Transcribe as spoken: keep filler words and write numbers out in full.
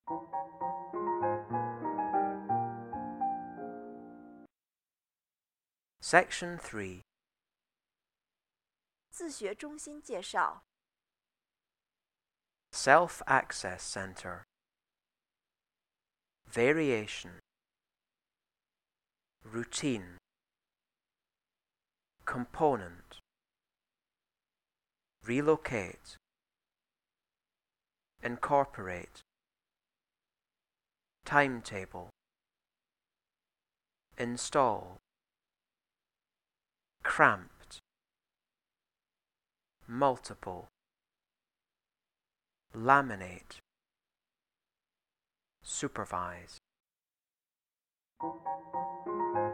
Section three. 自学中心介绍 Self-Access Center. Variation. Routine. Component. Relocate. Incorporate. Timetable. Install. Cramped. Multiple. Laminate. Supervise.